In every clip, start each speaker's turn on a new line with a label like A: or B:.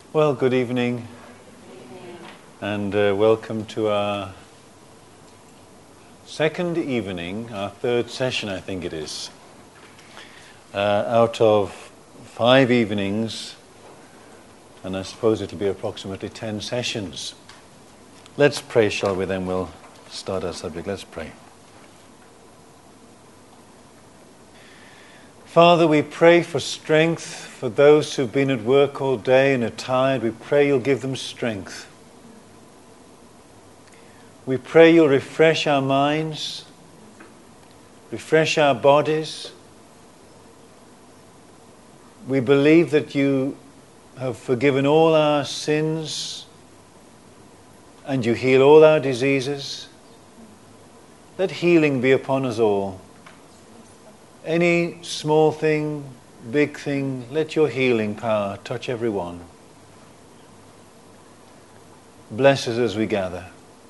A: Well, good evening, and welcome to our second evening, our third session, I think it is, out of 5 evenings, and I suppose it'll be approximately 10 sessions. Let's pray, shall we? Then we'll start our subject. Let's pray. Father, we pray for strength for those who've been at work all day and are tired. We pray you'll give them strength. We pray you'll refresh our minds, refresh our bodies. We believe that you have forgiven all our sins and you heal all our diseases. Let healing be upon us all. Any small thing, big thing, let your healing power touch everyone. Bless us as we gather.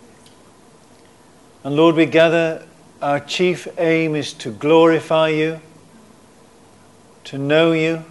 A: And Lord, we gather, our chief aim is to glorify you, to know you,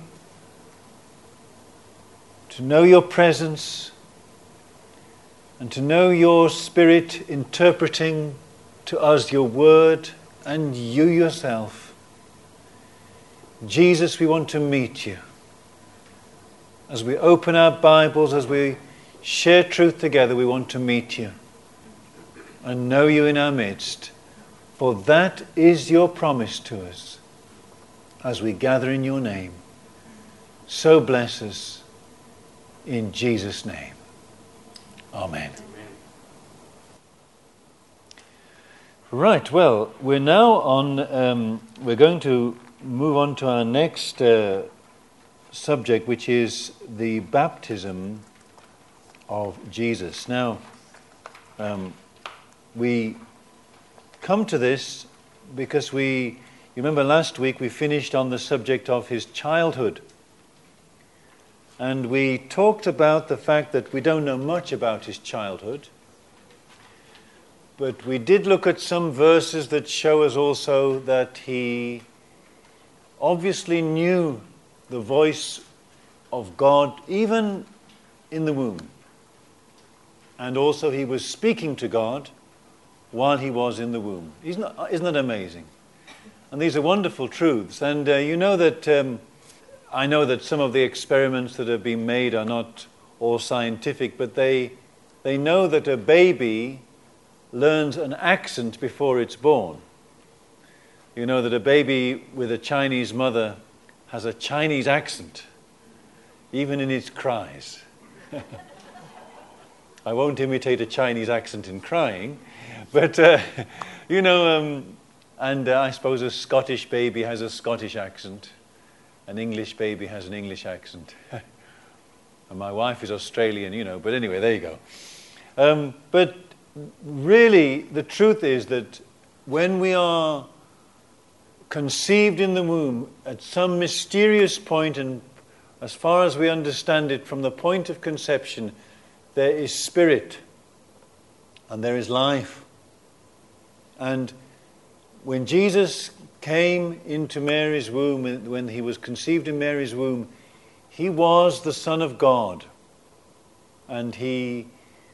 A: to know your presence, and to know your Spirit interpreting to us your word and you yourself. Jesus, we want to meet you. As we open our Bibles, as we share truth together, we want to meet you and know you in our midst. For that is your promise to us as we gather in your name. So bless us in Jesus' name. Amen. Right, well, we're now on, we're going to move on to our next subject, which is the baptism of Jesus. Now, we come to this because you remember last week we finished on the subject of his childhood. And we talked about the fact that we don't know much about his childhood. But we did look at some verses that show us also that he obviously knew the voice of God even in the womb. And also he was speaking to God while he was in the womb. Isn't that amazing? And these are wonderful truths. And you know that I know that some of the experiments that have been made are not all scientific, but they know that a baby learns an accent before it's born. You know that a baby with a Chinese mother has a Chinese accent, even in its cries. I won't imitate a Chinese accent in crying, but, and I suppose a Scottish baby has a Scottish accent. An English baby has an English accent. And my wife is Australian, but anyway, there you go. But really, the truth is that when we are conceived in the womb at some mysterious point, and as far as we understand it from the point of conception, there is spirit and there is life. And when Jesus came into Mary's womb, when he was conceived in Mary's womb, he was the Son of God. And he,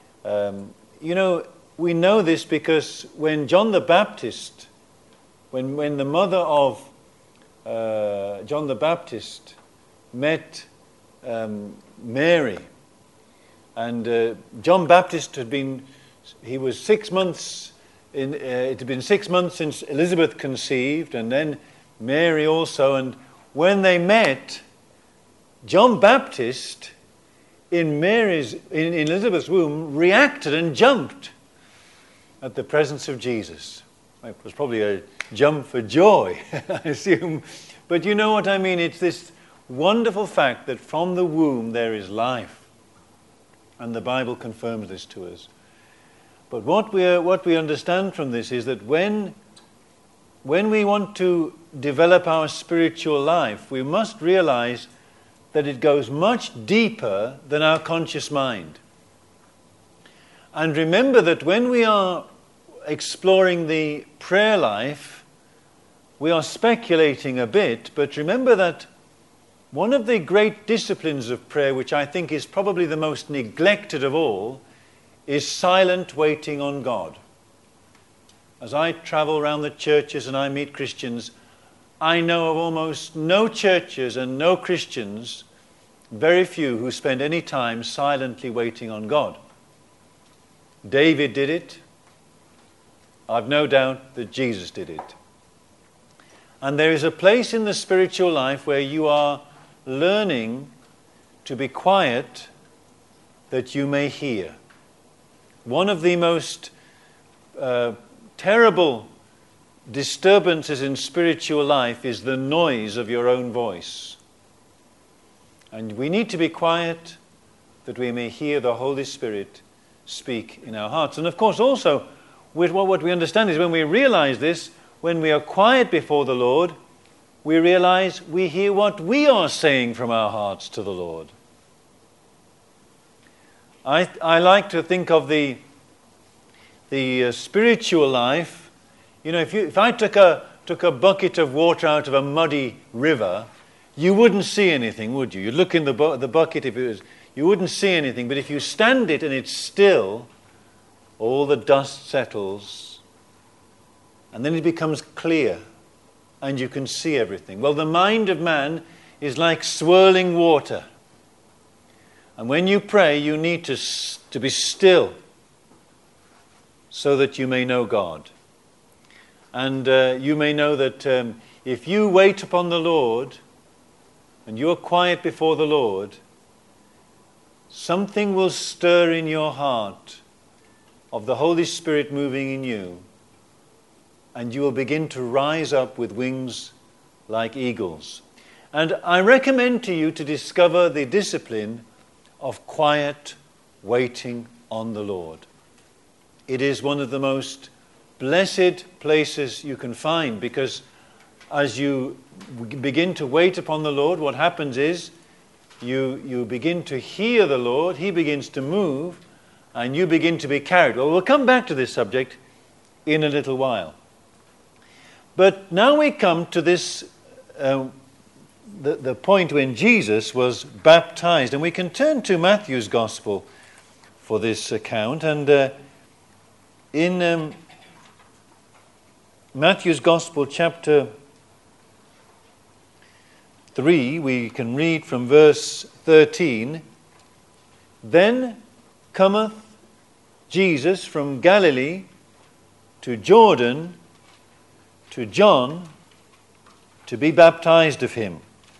A: we know this because when John the Baptist, when the mother of John the Baptist met Mary, and John Baptist he was 6 months, it had been 6 months since Elizabeth conceived, and then Mary also, and when they met, John Baptist in Elizabeth's womb reacted and jumped at the presence of Jesus. It was probably a jump for joy, I assume. But you know what I mean? It's this wonderful fact that from the womb there is life. And the Bible confirms this to us. But what we understand from this is that when we want to develop our spiritual life, we must realize that it goes much deeper than our conscious mind. And remember that when we are exploring the prayer life, we are speculating a bit, but remember that one of the great disciplines of prayer, which I think is probably the most neglected of all, is silent waiting on God. As I travel around the churches and I meet Christians, I know of almost no churches and no Christians, very few, who spend any time silently waiting on God. David did it. I've no doubt that Jesus did it. And there is a place in the spiritual life where you are learning to be quiet that you may hear. One of the most terrible disturbances in spiritual life is the noise of your own voice. And we need to be quiet that we may hear the Holy Spirit speak in our hearts. And of course also, with what we understand is when we realize this, when we are quiet before the Lord, we realize we hear what we are saying from our hearts to the Lord. I like to think of the spiritual life. You know, if I took a bucket of water out of a muddy river, you wouldn't see anything, would you? You'd look in the bucket, you wouldn't see anything. But if you stand it and it's still, all the dust settles, and then it becomes clear, and you can see everything. Well, the mind of man is like swirling water. And when you pray, you need to be still so that you may know God. And you may know that if you wait upon the Lord and you are quiet before the Lord, something will stir in your heart of the Holy Spirit moving in you, and you will begin to rise up with wings like eagles. And I recommend to you to discover the discipline of quiet waiting on the Lord. It is one of the most blessed places you can find, because as you begin to wait upon the Lord, what happens is you begin to hear the Lord, He begins to move, and you begin to be carried. Well, we'll come back to this subject in a little while. But now we come to this, the point when Jesus was baptized. And we can turn to Matthew's Gospel for this account. And in Matthew's Gospel, chapter 3, we can read from verse 13. Then cometh Jesus from Galilee to Jordan to John to be baptized of him.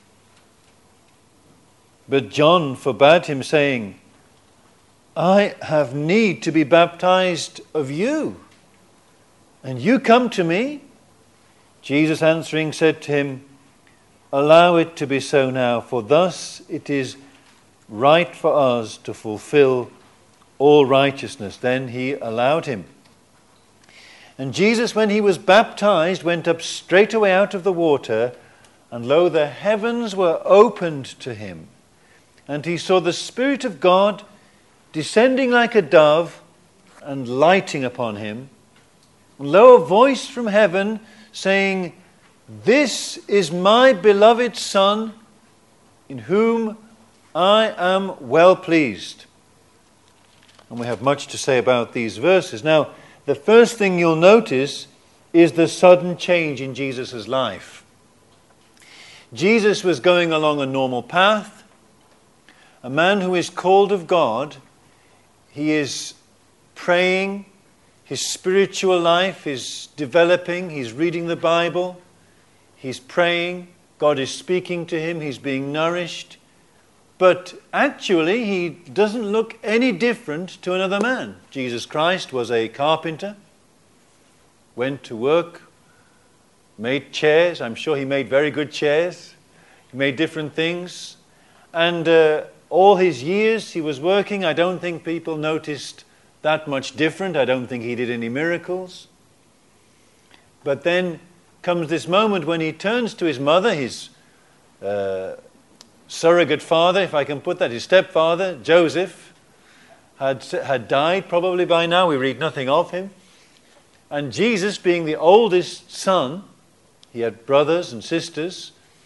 A: But John forbade him, saying, I have need to be baptized of you, and you come to me? Jesus answering said to him, Allow it to be so now, for thus it is right for us to fulfill all righteousness. Then he allowed him. And Jesus, when he was baptized, went up straightway out of the water, and lo, the heavens were opened to him. And he saw the Spirit of God descending like a dove and lighting upon him. And lo, a voice from heaven saying, This is my beloved Son, in whom I am well pleased. And we have much to say about these verses. Now, the first thing you'll notice is the sudden change in Jesus' life. Jesus was going along a normal path. A man who is called of God, he is praying, his spiritual life is developing, he's reading the Bible, he's praying, God is speaking to him, he's being nourished. But actually, he doesn't look any different to another man. Jesus Christ was a carpenter, went to work, made chairs. I'm sure he made very good chairs. He made different things. And all his years he was working, I don't think people noticed that much different. I don't think he did any miracles. But then comes this moment when he turns to his mother, his surrogate father, if I can put that, his stepfather, Joseph, had died probably by now. We read nothing of him. And Jesus, being the oldest son, he had brothers and sisters,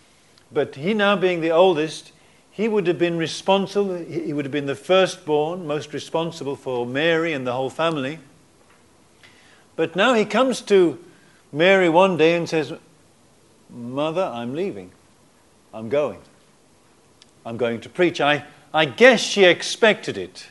A: But he now being the oldest, he would have been responsible. He would have been the firstborn, most responsible for Mary and the whole family. But now he comes to Mary one day and says, "Mother, I'm leaving. I'm going. I'm going to preach." I guess she expected it.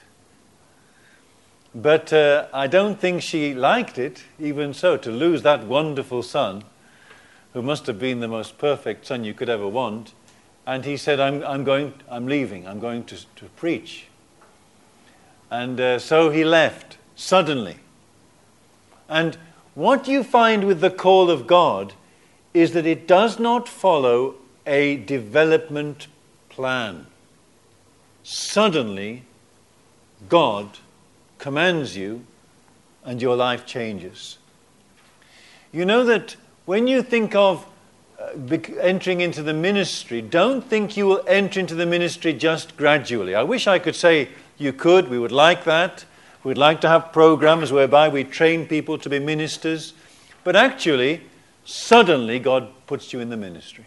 A: But I don't think she liked it, even so, to lose that wonderful son, who must have been the most perfect son you could ever want. And he said, I'm leaving. I'm going to preach. And so he left, suddenly. And what you find with the call of God is that it does not follow a development plan. Suddenly, God commands you and your life changes. You know that when you think of entering into the ministry, don't think you will enter into the ministry just gradually. I wish I could say you could. We would like that. We'd like to have programs whereby we train people to be ministers. But actually, suddenly God puts you in the ministry.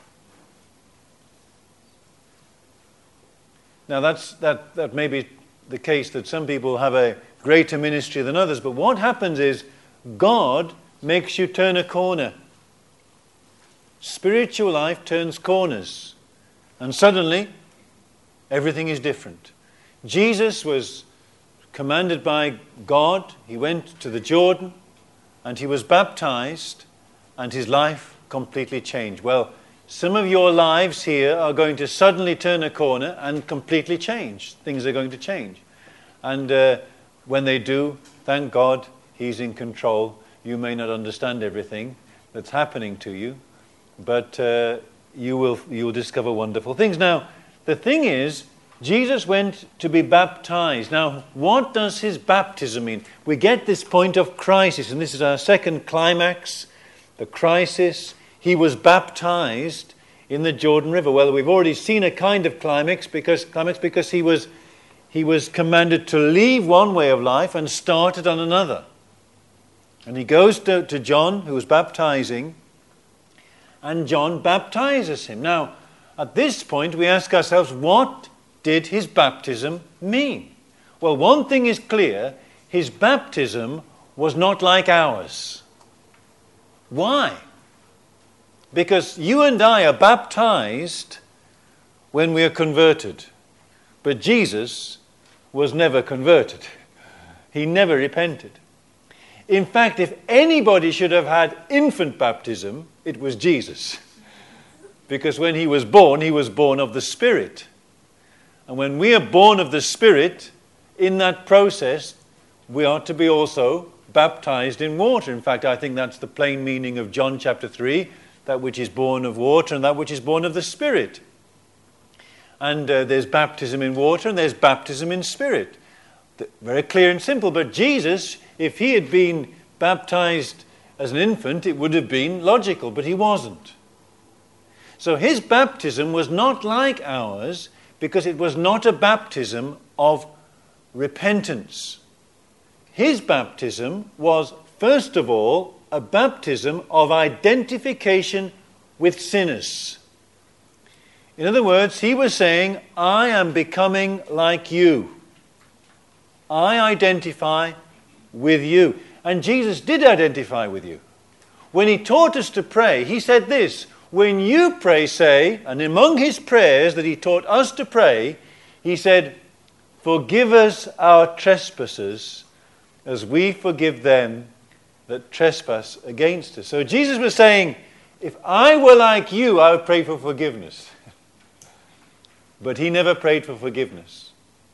A: Now that may be the case that some people have a greater ministry than others, but what happens is God makes you turn a corner. Spiritual life turns corners, and suddenly everything is different. Jesus was commanded by God. He went to the Jordan and he was baptized, and his life completely changed. Well, some of your lives here are going to suddenly turn a corner and completely change. Things are going to change. And when they do, thank God, He's in control. You may not understand everything that's happening to you, but you will discover wonderful things. Now, the thing is, Jesus went to be baptized. Now, what does his baptism mean? We get this point of crisis, and this is our second climax, the crisis. He was baptized in the Jordan River. Well, we've already seen a kind of climax because he was commanded to leave one way of life and started on another. And he goes to John, who was baptizing, and John baptizes him. Now, at this point, we ask ourselves, what did his baptism mean? Well, one thing is clear, his baptism was not like ours. Why? Because you and I are baptized when we are converted. But Jesus was never converted. He never repented. In fact, if anybody should have had infant baptism, it was Jesus. Because when he was born of the Spirit. And when we are born of the Spirit, in that process, we are to be also baptized in water. In fact, I think that's the plain meaning of John chapter 3, that which is born of water and that which is born of the Spirit. And there's baptism in water and there's baptism in Spirit. Very clear and simple. But Jesus, if he had been baptized as an infant, it would have been logical, but he wasn't. So his baptism was not like ours, because it was not a baptism of repentance. His baptism was, first of all, a baptism of identification with sinners. In other words, he was saying, I am becoming like you. I identify with you. And Jesus did identify with you. When he taught us to pray, he said this, when you pray, say, and among his prayers that he taught us to pray, he said, forgive us our trespasses as we forgive them that trespass against us. So Jesus was saying, if I were like you, I would pray for forgiveness. But he never prayed for forgiveness.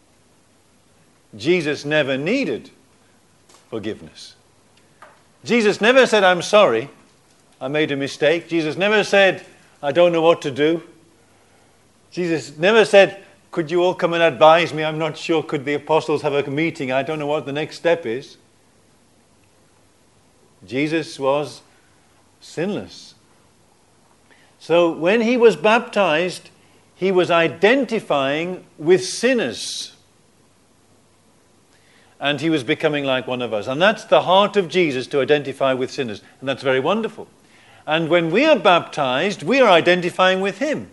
A: Jesus never needed forgiveness. Jesus never said, I'm sorry, I made a mistake. Jesus never said, I don't know what to do. Jesus never said, could you all come and advise me? I'm not sure. Could the apostles have a meeting? I don't know what the next step is. Jesus was sinless. So when he was baptized, he was identifying with sinners. And he was becoming like one of us. And that's the heart of Jesus, to identify with sinners. And that's very wonderful. And when we are baptized, we are identifying with him.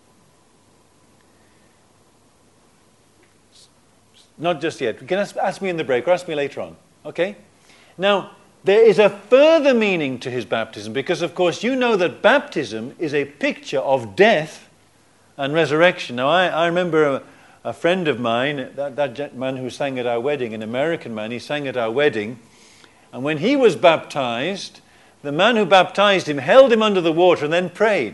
A: Not just yet. You can ask me in the break or ask me later on. Okay? Now, there is a further meaning to his baptism because, of course, you know that baptism is a picture of death and resurrection. Now, I remember a friend of mine, that man who sang at our wedding, an American man, he sang at our wedding. And when he was baptized, the man who baptized him held him under the water and then prayed.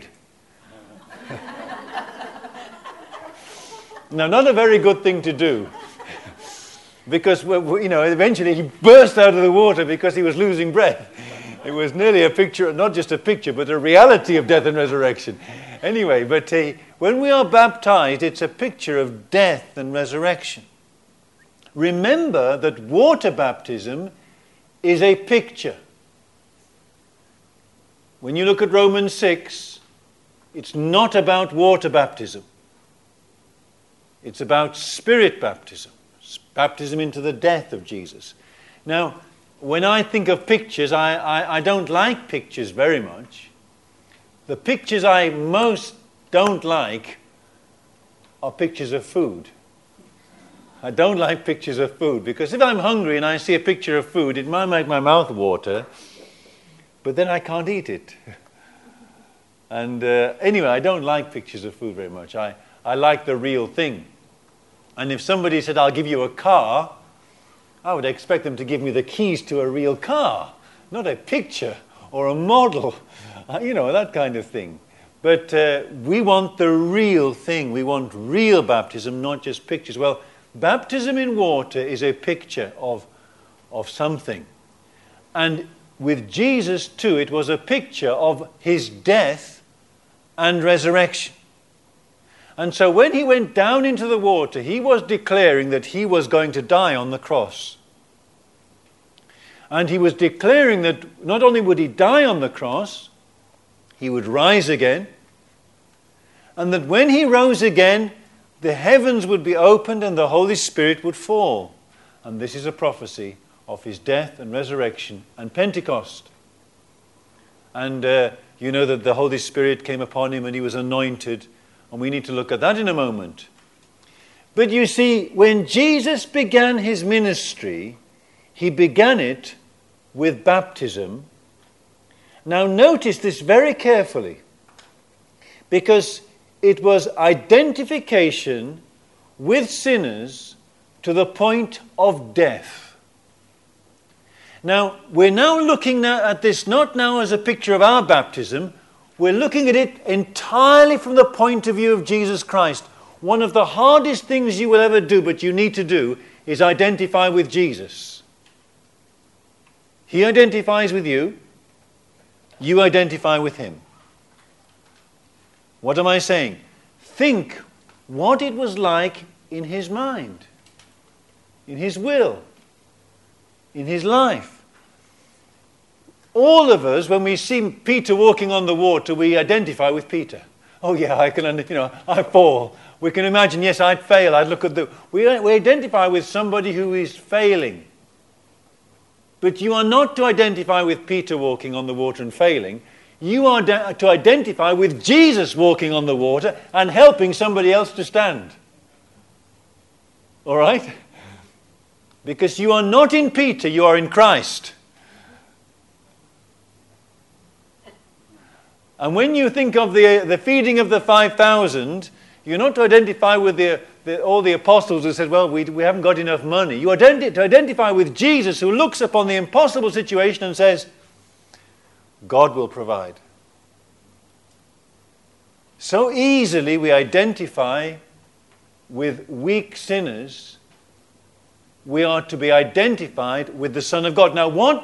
A: Now, not a very good thing to do. Because, eventually he burst out of the water because he was losing breath. It was nearly a picture, not just a picture, but a reality of death and resurrection. Anyway, but when we are baptized, it's a picture of death and resurrection. Remember that water baptism is a picture. When you look at Romans 6, it's not about water baptism. It's about spirit baptism. Baptism into the death of Jesus. Now, when I think of pictures, I don't like pictures very much. The pictures I most don't like are pictures of food. I don't like pictures of food because if I'm hungry and I see a picture of food, it might make my mouth water, but then I can't eat it. And anyway, I don't like pictures of food very much. I like the real thing. And if somebody said, I'll give you a car, I would expect them to give me the keys to a real car, not a picture or a model, that kind of thing. But we want the real thing. We want real baptism, not just pictures. Well, baptism in water is a picture of something. And with Jesus too, it was a picture of his death and resurrection. And so when he went down into the water, he was declaring that he was going to die on the cross. And he was declaring that not only would he die on the cross, he would rise again. And that when he rose again, the heavens would be opened and the Holy Spirit would fall. And this is a prophecy of his death and resurrection and Pentecost. And you know that the Holy Spirit came upon him and he was anointed. And we need to look at that in a moment. But you see, when Jesus began his ministry, he began it with baptism. Now notice this very carefully, because it was identification with sinners to the point of death. Now, we're now looking at this not now as a picture of our baptism. We're looking at it entirely from the point of view of Jesus Christ. One of the hardest things you will ever do, but you need to do, is identify with Jesus. He identifies with you. You identify with him. What am I saying? Think what it was like in his mind, in his will, in his life. All of us, when we see Peter walking on the water, we identify with Peter. Oh yeah, I fall. We can imagine, yes, I'd fail. I'd look at we identify with somebody who is failing. But you are not to identify with Peter walking on the water and failing. You are to identify with Jesus walking on the water and helping somebody else to stand. All right? Because you are not in Peter, you are in Christ. And when you think of the feeding of the 5,000, you're not to identify with all the apostles who said, well, we haven't got enough money. You are to identify with Jesus, who looks upon the impossible situation and says, God will provide. So easily we identify with weak sinners. We are to be identified with the Son of God. Now, what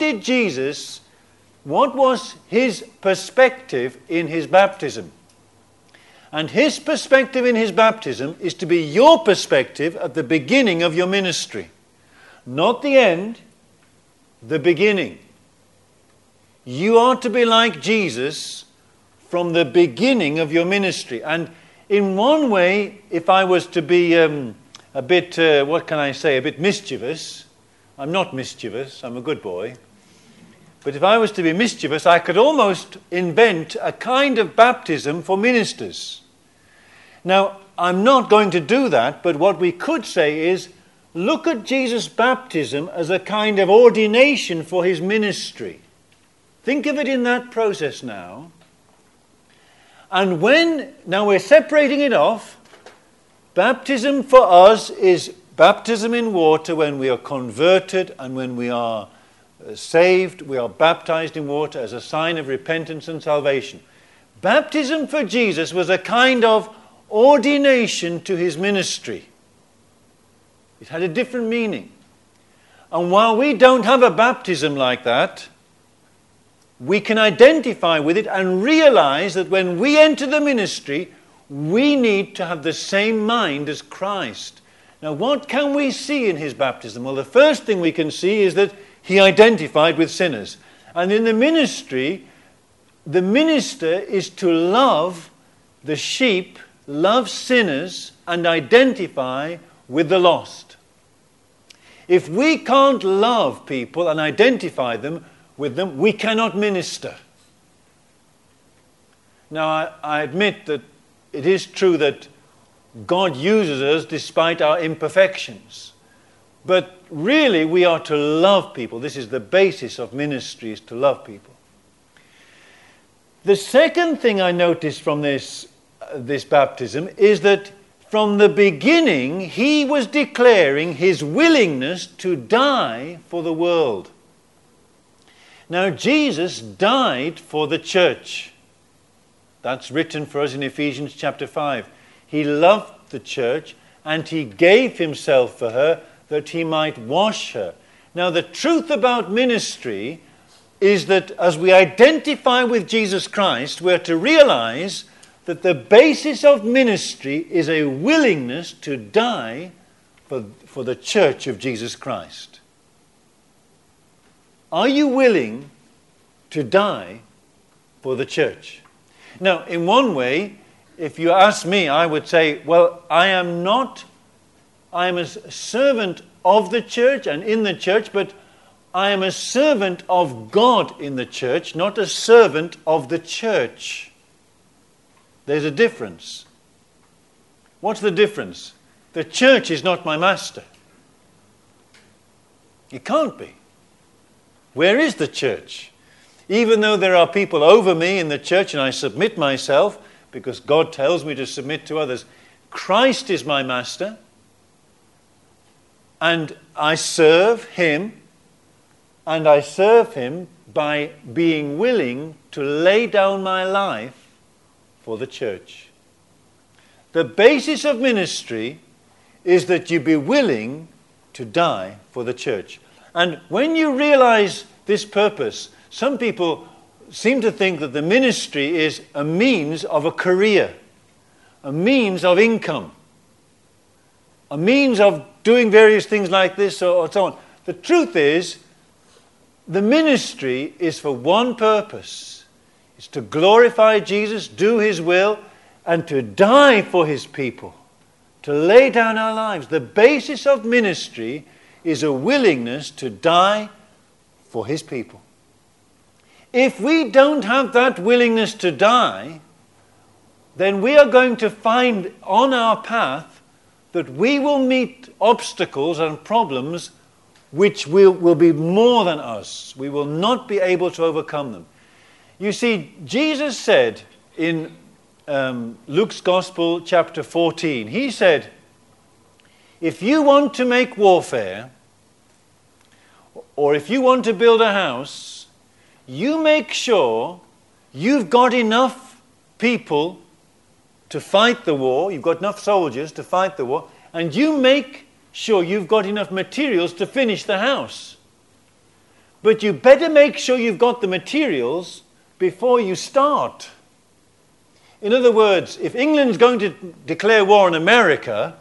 A: was his perspective in his baptism? And his perspective in his baptism is to be your perspective at the beginning of your ministry. Not the end, the beginning. You are to be like Jesus from the beginning of your ministry. And in one way, if I was to be a bit, a bit mischievous, I'm not mischievous, I'm a good boy. But if I was to be mischievous, I could almost invent a kind of baptism for ministers. Now, I'm not going to do that, but what we could say is, look at Jesus' baptism as a kind of ordination for his ministry. Think of it in that process now. And now we're separating it off. Baptism for us is baptism in water when we are converted and when we are saved. We are baptized in water as a sign of repentance and salvation. Baptism for Jesus was a kind of ordination to his ministry. It had a different meaning. And while we don't have a baptism like that, we can identify with it and realize that when we enter the ministry, we need to have the same mind as Christ. Now, what can we see in his baptism? Well, the first thing we can see is that he identified with sinners. And in the ministry, the minister is to love the sheep, love sinners, and identify with the lost. If we can't love people and identify with them, we cannot minister. Now, I admit that it is true that God uses us despite our imperfections. But really, we are to love people. This is the basis of ministry, is to love people. The second thing I noticed from this baptism is that from the beginning, he was declaring his willingness to die for the world. Now, Jesus died for the church. That's written for us in Ephesians chapter 5. He loved the church and he gave himself for her that he might wash her. Now, the truth about ministry is that as we identify with Jesus Christ, we're to realize that the basis of ministry is a willingness to die for the church of Jesus Christ. Are you willing to die for the church? Now, in one way, if you ask me, I would say, well, I am a servant of the church and in the church, but I am a servant of God in the church, not a servant of the church. There's a difference. What's the difference? The church is not my master. It can't be. Where is the church? Even though there are people over me in the church and I submit myself because God tells me to submit to others, Christ is my master and I serve him, and I serve him by being willing to lay down my life for the church. The basis of ministry is that you be willing to die for the church. And when you realize this purpose, some people seem to think that the ministry is a means of a career, a means of income, a means of doing various things like this or so on. The truth is, the ministry is for one purpose. It's to glorify Jesus, do his will, and to die for his people, to lay down our lives. The basis of ministry is a willingness to die for his people. If we don't have that willingness to die, then we are going to find on our path that we will meet obstacles and problems which will be more than us. We will not be able to overcome them. You see, Jesus said in Luke's Gospel, chapter 14, he said, if you want to make warfare, or if you want to build a house, you make sure you've got enough people to fight the war, you've got enough soldiers to fight the war, and you make sure you've got enough materials to finish the house. But you better make sure you've got the materials before you start. In other words, if England's going to declare war on America,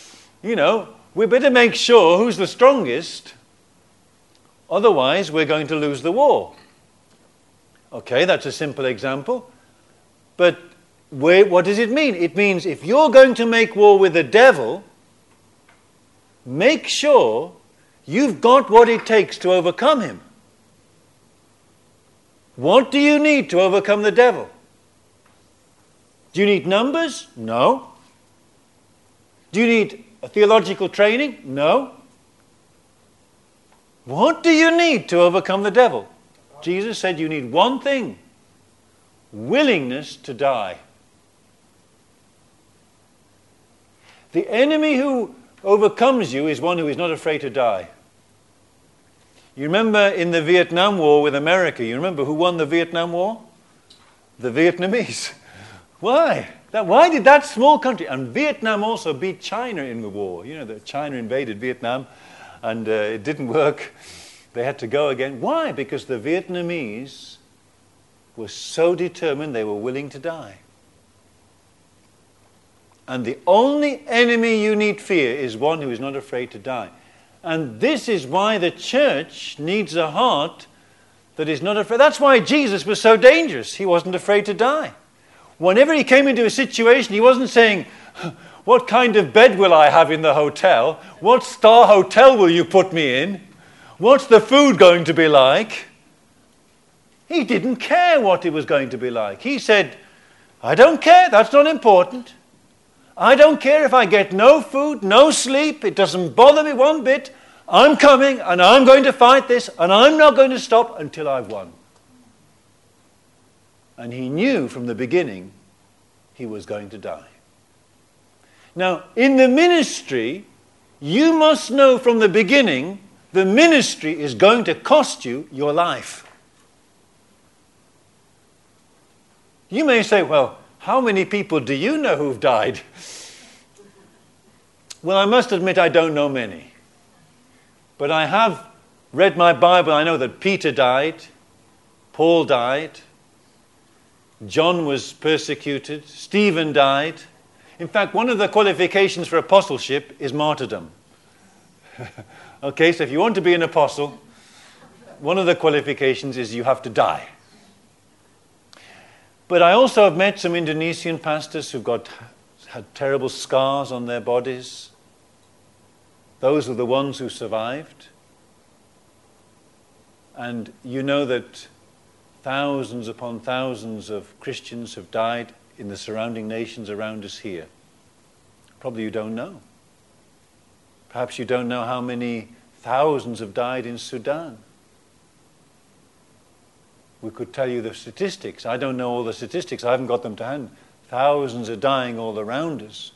A: we better make sure who's the strongest. Otherwise, we're going to lose the war. Okay, that's a simple example. But what does it mean? It means if you're going to make war with the devil, make sure you've got what it takes to overcome him. What do you need to overcome the devil? Do you need numbers? No. Do you need a theological training? No. What do you need to overcome the devil? Jesus said you need one thing: willingness to die. The enemy who overcomes you is one who is not afraid to die. You remember in the Vietnam War with America, you remember who won the Vietnam War? The Vietnamese. Why? Why did that small country, and Vietnam also beat China in the war. You know that China invaded Vietnam and it didn't work. They had to go again. Why? Because the Vietnamese were so determined they were willing to die. And the only enemy you need fear is one who is not afraid to die. And this is why the church needs a heart that is not afraid. That's why Jesus was so dangerous. He wasn't afraid to die. Whenever he came into a situation, he wasn't saying, what kind of bed will I have in the hotel? What star hotel will you put me in? What's the food going to be like? He didn't care what it was going to be like. He said, I don't care, that's not important. I don't care if I get no food, no sleep. It doesn't bother me one bit. I'm coming and I'm going to fight this and I'm not going to stop until I've won. And he knew from the beginning he was going to die. Now, in the ministry, you must know from the beginning the ministry is going to cost you your life. You may say, well, how many people do you know who've died? Well, I must admit I don't know many. But I have read my Bible. I know that Peter died, Paul died, John was persecuted, Stephen died. In fact, one of the qualifications for apostleship is martyrdom. Okay, so if you want to be an apostle, one of the qualifications is you have to die. But I also have met some Indonesian pastors who've had terrible scars on their bodies. Those are the ones who survived. And you know that thousands upon thousands of Christians have died in the surrounding nations around us here. Probably you don't know. Perhaps you don't know how many thousands have died in Sudan. We could tell you the statistics. I don't know all the statistics. I haven't got them to hand. Thousands are dying all around us.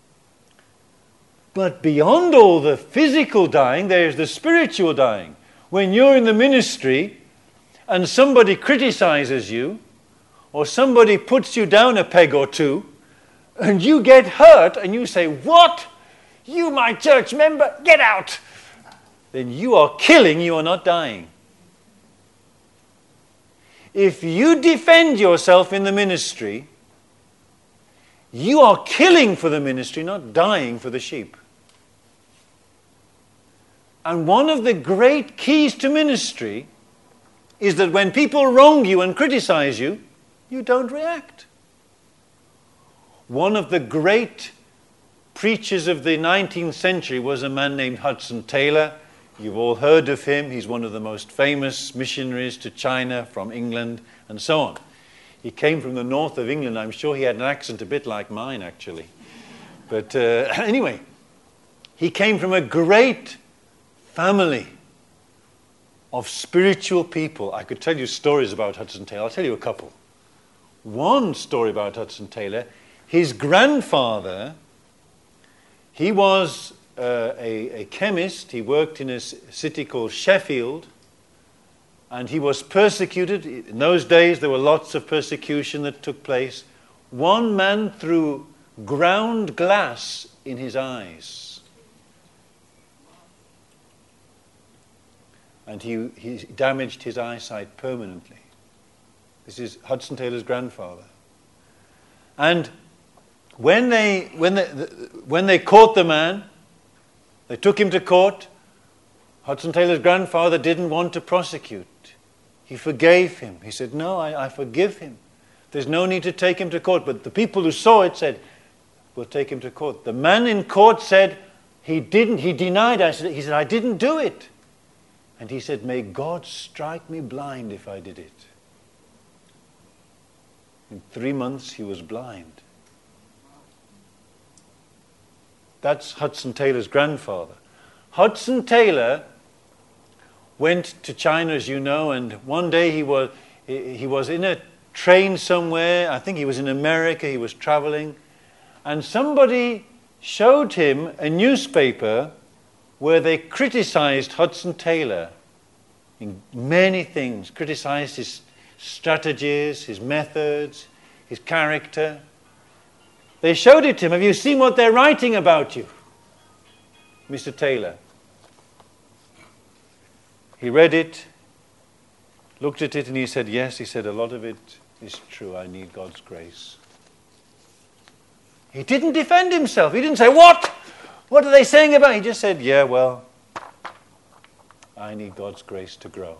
A: But beyond all the physical dying, there's the spiritual dying. When you're in the ministry and somebody criticizes you, or somebody puts you down a peg or two, and you get hurt, and you say, what? You, my church member, get out! Then you are killing, you are not dying. If you defend yourself in the ministry, you are killing for the ministry, not dying for the sheep. And one of the great keys to ministry is that when people wrong you and criticize you, you don't react. One of the great preachers of the 19th century was a man named Hudson Taylor. You've all heard of him. He's one of the most famous missionaries to China from England and so on. He came from the north of England. I'm sure he had an accent a bit like mine, actually. But anyway, he came from a great family of spiritual people. I could tell you stories about Hudson Taylor. I'll tell you a couple. One story about Hudson Taylor, his grandfather, he was a chemist. He worked in a city called Sheffield, and he was persecuted. In those days, there were lots of persecution that took place. One man threw ground glass in his eyes, and he damaged his eyesight permanently. This is Hudson Taylor's grandfather. And when they caught the man, they took him to court. Hudson Taylor's grandfather didn't want to prosecute. He forgave him. He said, no, I forgive him. There's no need to take him to court. But the people who saw it said, we'll take him to court. The man in court said, he didn't. He denied. He said, I didn't do it. And he said, may God strike me blind if I did it. In 3 months he was blind. That's Hudson Taylor's grandfather. Hudson Taylor went to China, as you know, and one day he was in a train somewhere. I think he was in America, he was traveling, and somebody showed him a newspaper where they criticized Hudson Taylor in many things, criticized his strategies, his methods, his character. They showed it to him. Have you seen what they're writing about you, Mr. Taylor? He read it, looked at it, and he said, yes, he said, a lot of it is true. I need God's grace. He didn't defend himself. He didn't say, what? What are they saying about it? He just said, yeah, well, I need God's grace to grow.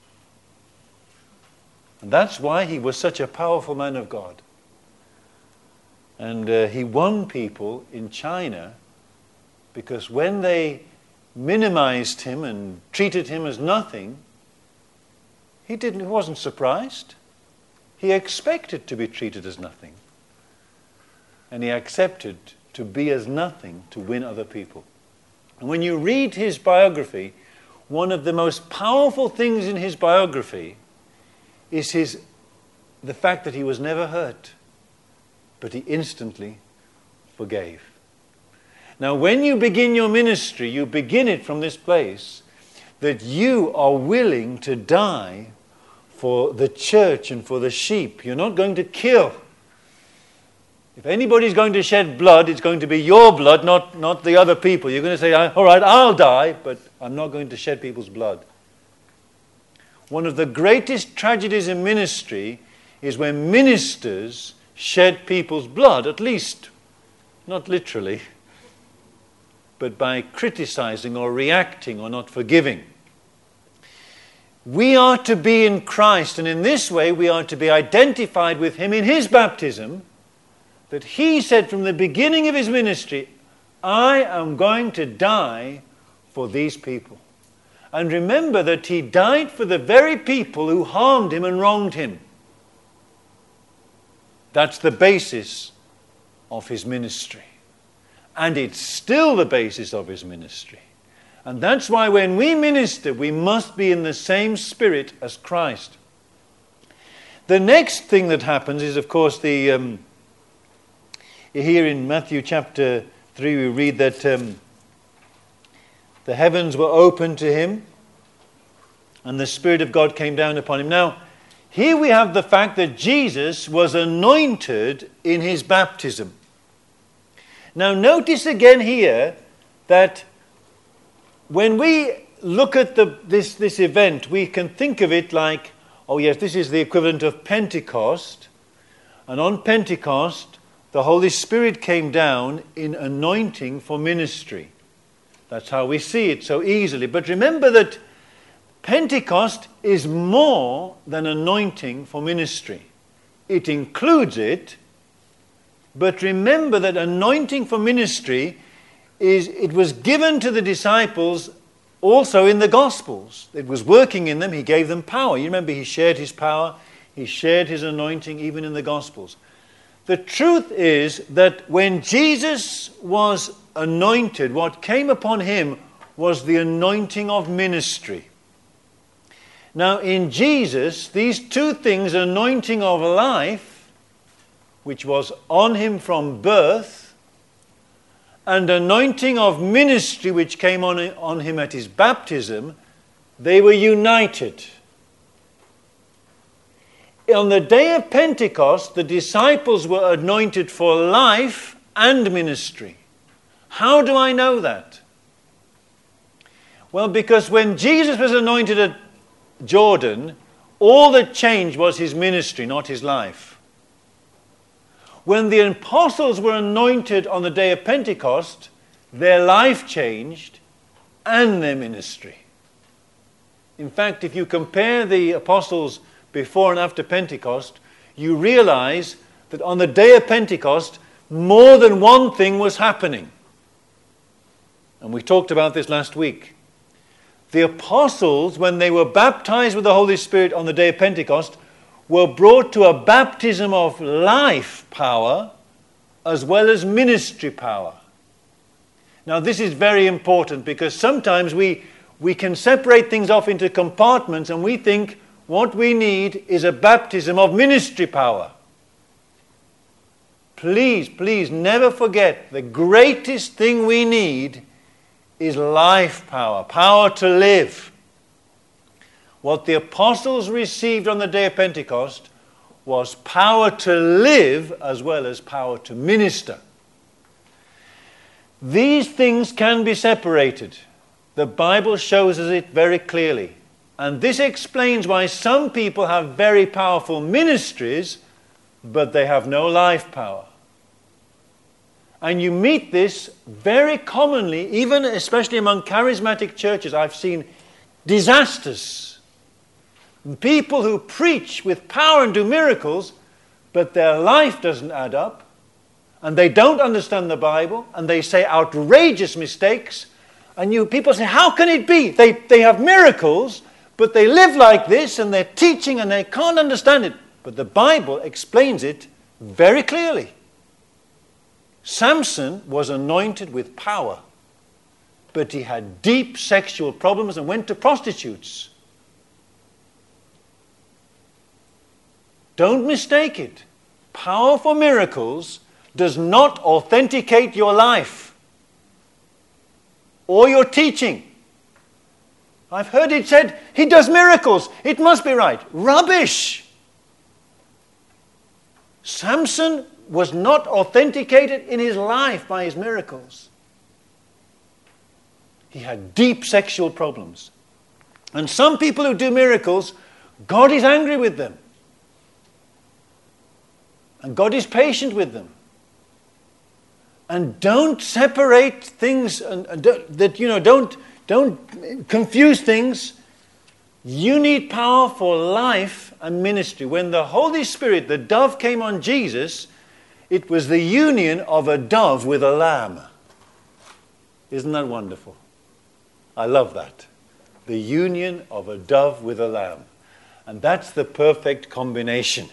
A: And that's why he was such a powerful man of God. And he won people in China because when they minimized him and treated him as nothing, he wasn't surprised. He expected to be treated as nothing. And he accepted to be as nothing to win other people. And when you read his biography, one of the most powerful things in his biography is the fact that he was never hurt, but he instantly forgave. Now, when you begin your ministry, you begin it from this place that you are willing to die for the church and for the sheep. You're not going to kill. If anybody's going to shed blood, it's going to be your blood, not the other people. You're going to say, all right, I'll die, but I'm not going to shed people's blood. One of the greatest tragedies in ministry is when ministers shed people's blood, at least, not literally, but by criticizing or reacting or not forgiving. We are to be in Christ, and in this way we are to be identified with him in his baptism, that he said from the beginning of his ministry, I am going to die for these people. And remember that he died for the very people who harmed him and wronged him. That's the basis of his ministry. And it's still the basis of his ministry. And that's why when we minister, we must be in the same spirit as Christ. The next thing that happens is, of course, here in Matthew chapter 3, we read that the heavens were opened to him and the Spirit of God came down upon him. Now, here we have the fact that Jesus was anointed in his baptism. Now, notice again here that when we look at this event, we can think of it like, oh yes, this is the equivalent of Pentecost. And on Pentecost, the Holy Spirit came down in anointing for ministry. That's how we see it so easily. But remember that Pentecost is more than anointing for ministry. It includes it, but remember that anointing for ministry it was given to the disciples also in the Gospels. It was working in them. He gave them power. You remember he shared his power. He shared his anointing even in the Gospels. The truth is that when Jesus was anointed, what came upon him was the anointing of ministry. Now in Jesus, these two things, anointing of life, which was on him from birth, and anointing of ministry, which came on him at his baptism, they were united. On the day of Pentecost, the disciples were anointed for life and ministry. How do I know that? Well, because when Jesus was anointed at Jordan, all that changed was his ministry, not his life. When the apostles were anointed on the day of Pentecost, their life changed and their ministry. In fact, if you compare the apostles before and after Pentecost, you realize that on the day of Pentecost, more than one thing was happening. And we talked about this last week. The apostles, when they were baptized with the Holy Spirit on the day of Pentecost, were brought to a baptism of life power as well as ministry power. Now this is very important because sometimes we can separate things off into compartments and we think what we need is a baptism of ministry power. Please, please never forget the greatest thing we need is life power, power to live. What the apostles received on the day of Pentecost was power to live as well as power to minister. These things can be separated. The Bible shows us it very clearly. And this explains why some people have very powerful ministries, but they have no life power. And you meet this very commonly, even especially among charismatic churches. I've seen disasters. People who preach with power and do miracles, but their life doesn't add up, and they don't understand the Bible, and they say outrageous mistakes, and people say, how can it be? They have miracles, but they live like this, and they're teaching, and they can't understand it. But the Bible explains it very clearly. Samson was anointed with power, but he had deep sexual problems and went to prostitutes. Don't mistake it. Power for miracles does not authenticate your life or your teaching. I've heard it said, he does miracles, it must be right. Rubbish! Samson was not authenticated in his life by his miracles. He had deep sexual problems. And some people who do miracles, God is angry with them. And God is patient with them. And don't separate things, don't confuse things. You need power for life and ministry. When the Holy Spirit, the dove came on Jesus, it was the union of a dove with a lamb. Isn't that wonderful? I love that. The union of a dove with a lamb. And that's the perfect combination.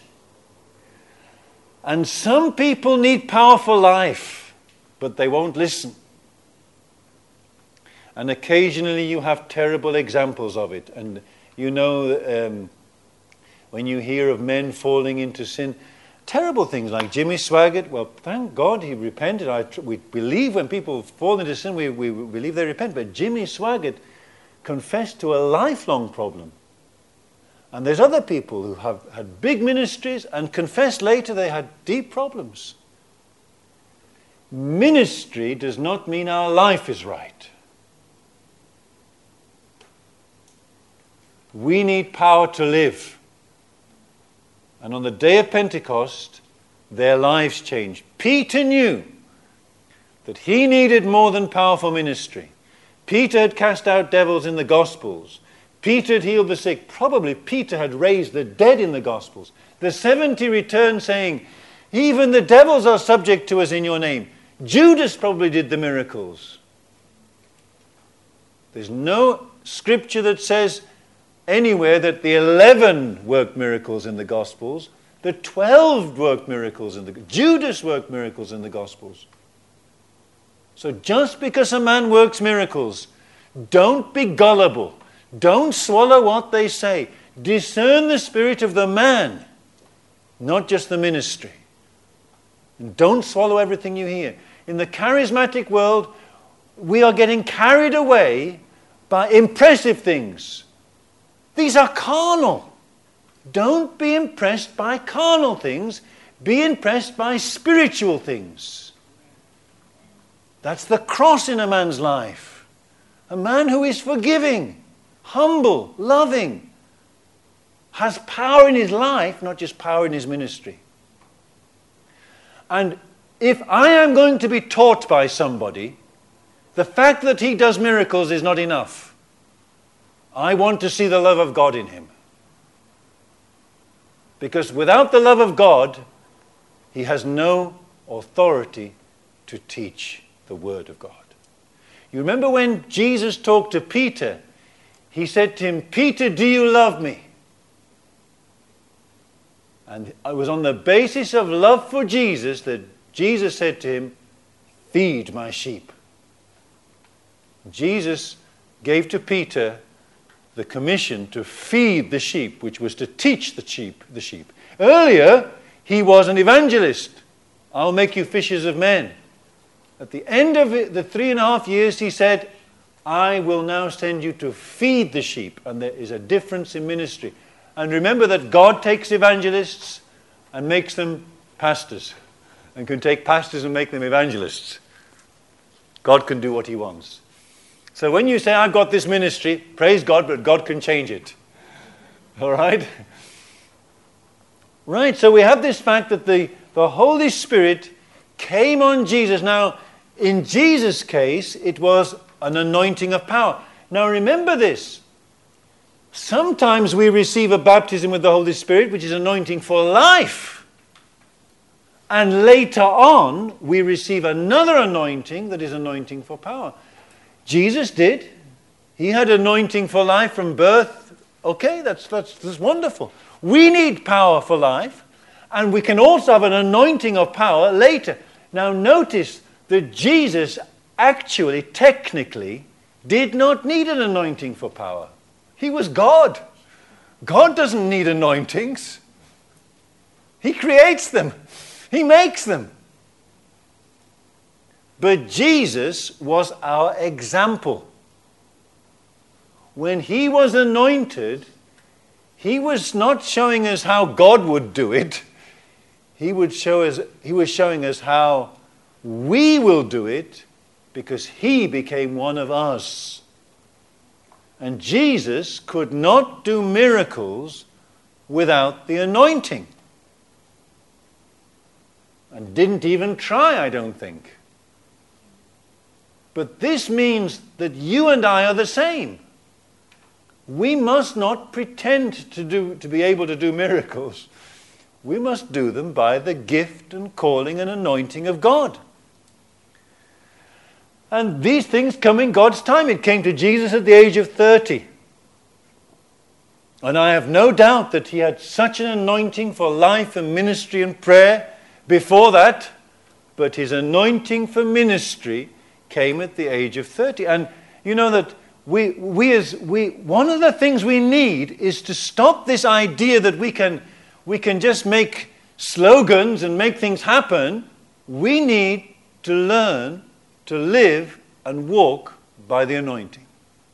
A: And some people need power for life, but they won't listen. And occasionally you have terrible examples of it. And you know, when you hear of men falling into sin, terrible things like Jimmy Swaggart, well, thank God he repented. We believe when people fall into sin, we believe they repent. But Jimmy Swaggart confessed to a lifelong problem. And there's other people who have had big ministries and confessed later they had deep problems. Ministry does not mean our life is right. We need power to live. And on the day of Pentecost, their lives changed. Peter knew that he needed more than powerful ministry. Peter had cast out devils in the Gospels. Peter had healed the sick. Probably Peter had raised the dead in the Gospels. The 70 returned saying, even the devils are subject to us in your name. Judas probably did the miracles. There's no scripture that says anywhere that the 11 worked miracles in the Gospels. The 12 worked miracles Judas worked miracles in the Gospels. So just because a man works miracles, don't be gullible. Don't swallow what they say. Discern the spirit of the man, not just the ministry. And don't swallow everything you hear. In the charismatic world, we are getting carried away by impressive things. These are carnal. Don't be impressed by carnal things. Be impressed by spiritual things. That's the cross in a man's life. A man who is forgiving, humble, loving, has power in his life, not just power in his ministry. And if I am going to be taught by somebody, the fact that he does miracles is not enough. I want to see the love of God in him. Because without the love of God, he has no authority to teach the Word of God. You remember when Jesus talked to Peter, he said to him, Peter, do you love me? And it was on the basis of love for Jesus that Jesus said to him, "Feed my sheep." Jesus gave to Peter the commission to feed the sheep, which was to teach the sheep. Earlier, he was an evangelist. "I'll make you fishers of men." At the end of the 3.5 years, he said, "I will now send you to feed the sheep." And there is a difference in ministry. And remember that God takes evangelists and makes them pastors, and can take pastors and make them evangelists. God can do what he wants. So when you say, "I've got this ministry," praise God, but God can change it. All right? Right, so we have this fact that the Holy Spirit came on Jesus. Now, in Jesus' case, it was an anointing of power. Now remember this. Sometimes we receive a baptism with the Holy Spirit, which is anointing for life. And later on, we receive another anointing that is anointing for power. Jesus did. He had anointing for life from birth. Okay, that's wonderful. We need power for life. And we can also have an anointing of power later. Now notice that Jesus actually, technically, did not need an anointing for power. He was God. God doesn't need anointings. He creates them. He makes them. But Jesus was our example. When he was anointed, he was not showing us how God would do it. He was showing us how we will do it, because he became one of us. And Jesus could not do miracles without the anointing. And didn't even try, I don't think. But this means that you and I are the same. We must not pretend to be able to do miracles. We must do them by the gift and calling and anointing of God. And these things come in God's time. It came to Jesus at the age of 30. And I have no doubt that he had such an anointing for life and ministry and prayer before that. But his anointing for ministry came at the age of 30. And you know that one of the things we need is to stop this idea that we can just make slogans and make things happen. We need to learn to live and walk by the anointing.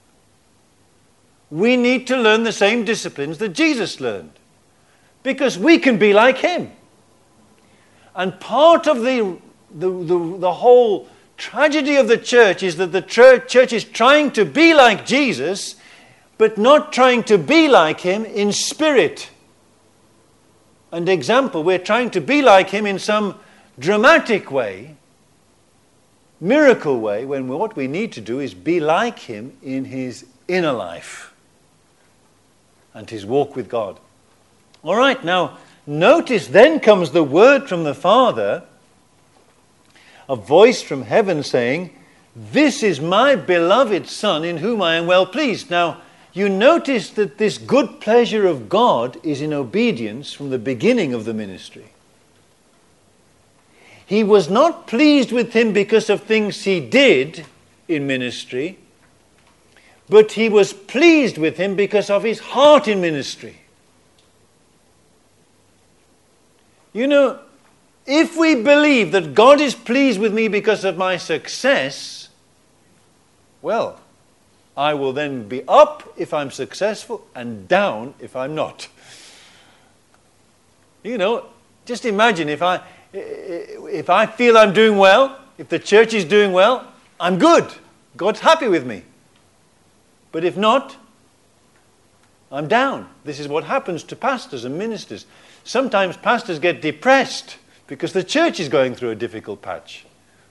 A: We need to learn the same disciplines that Jesus learned, because we can be like him. And part of the whole tragedy of the church is that the church is trying to be like Jesus, but not trying to be like him in spirit and example. We're trying to be like him in some dramatic way, miracle way, when what we need to do is be like him in his inner life and his walk with God. All right, now notice then comes the word from the Father, a voice from heaven saying, "This is my beloved Son in whom I am well pleased." Now, you notice that this good pleasure of God is in obedience from the beginning of the ministry. He was not pleased with him because of things he did in ministry, but he was pleased with him because of his heart in ministry. You know, if we believe that God is pleased with me because of my success, well, I will then be up if I'm successful and down if I'm not. You know, just imagine if I feel I'm doing well, if the church is doing well, I'm good. God's happy with me. But if not, I'm down. This is what happens to pastors and ministers. Sometimes pastors get depressed because the church is going through a difficult patch.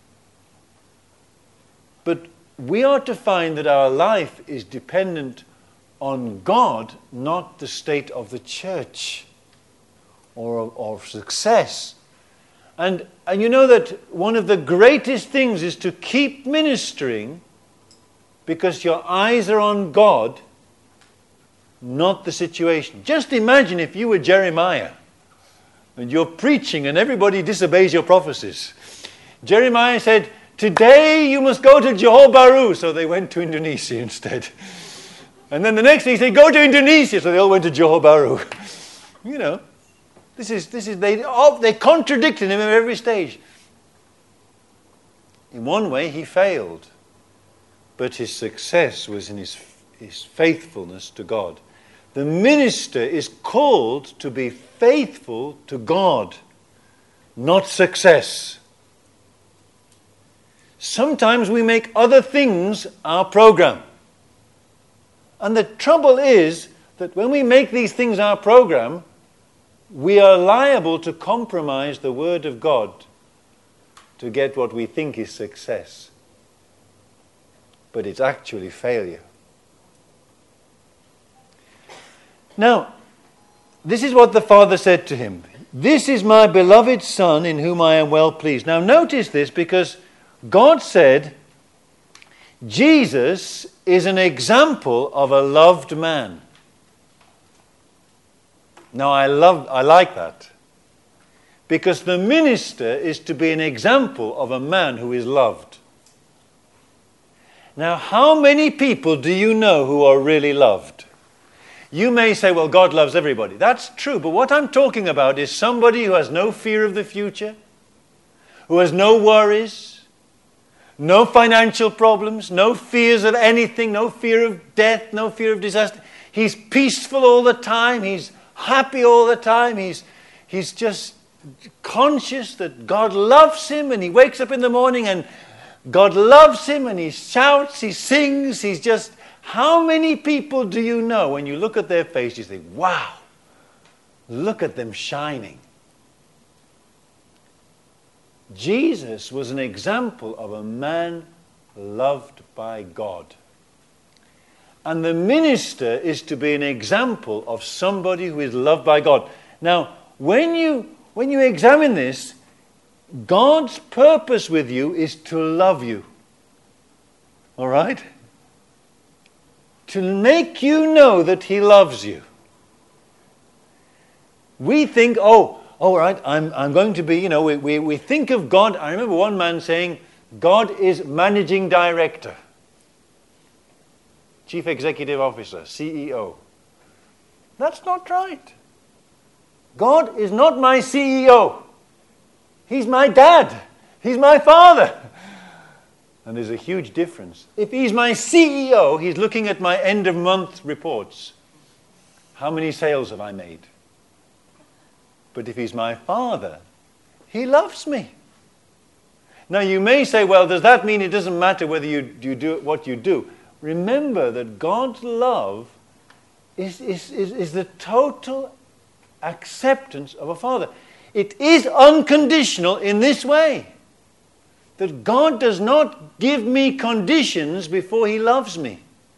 A: But we are to find that our life is dependent on God, not the state of the church or success. And you know that one of the greatest things is to keep ministering because your eyes are on God, not the situation. Just imagine if you were Jeremiah and you're preaching and everybody disobeys your prophecies. Jeremiah said, today you must go to Johor Bahru. So they went to Indonesia instead. And then the next day he said, go to Indonesia. So they all went to Johor Bahru. You know, they contradicted him at every stage. In one way, he failed. But his success was in his faithfulness to God. The minister is called to be faithful to God, not success. Sometimes we make other things our program. And the trouble is that when we make these things our program, we are liable to compromise the Word of God to get what we think is success. But it's actually failure. Now, this is what the Father said to him. This is my beloved Son in whom I am well pleased. Now notice this, because God said Jesus is an example of a loved man. Now I like that. Because the minister is to be an example of a man who is loved. Now, how many people do you know who are really loved? You may say, well, God loves everybody. That's true, but what I'm talking about is somebody who has no fear of the future, who has no worries, no financial problems, no fears of anything, no fear of death, no fear of disaster. He's peaceful all the time. He's happy all the time. He's just conscious that God loves him, and he wakes up in the morning and God loves him, and he shouts, he sings, he's just... How many people do you know when you look at their face, you think, wow, look at them shining? Jesus was an example of a man loved by God. And the minister is to be an example of somebody who is loved by God. Now, when you examine this, God's purpose with you is to love you. All right? To make you know that he loves you. We think, oh, all right, I'm going to be, we think of God. I remember one man saying, God is managing director, chief executive officer, CEO. That's not right. God is not my CEO. He's my dad. He's my father. And there's a huge difference. If he's my CEO, he's looking at my end-of-month reports. How many sales have I made? But if he's my father, he loves me. Now you may say, well, does that mean it doesn't matter whether you do what you do? Remember that God's love is the total acceptance of a father. It is unconditional in this way. That God does not give me conditions before he loves me.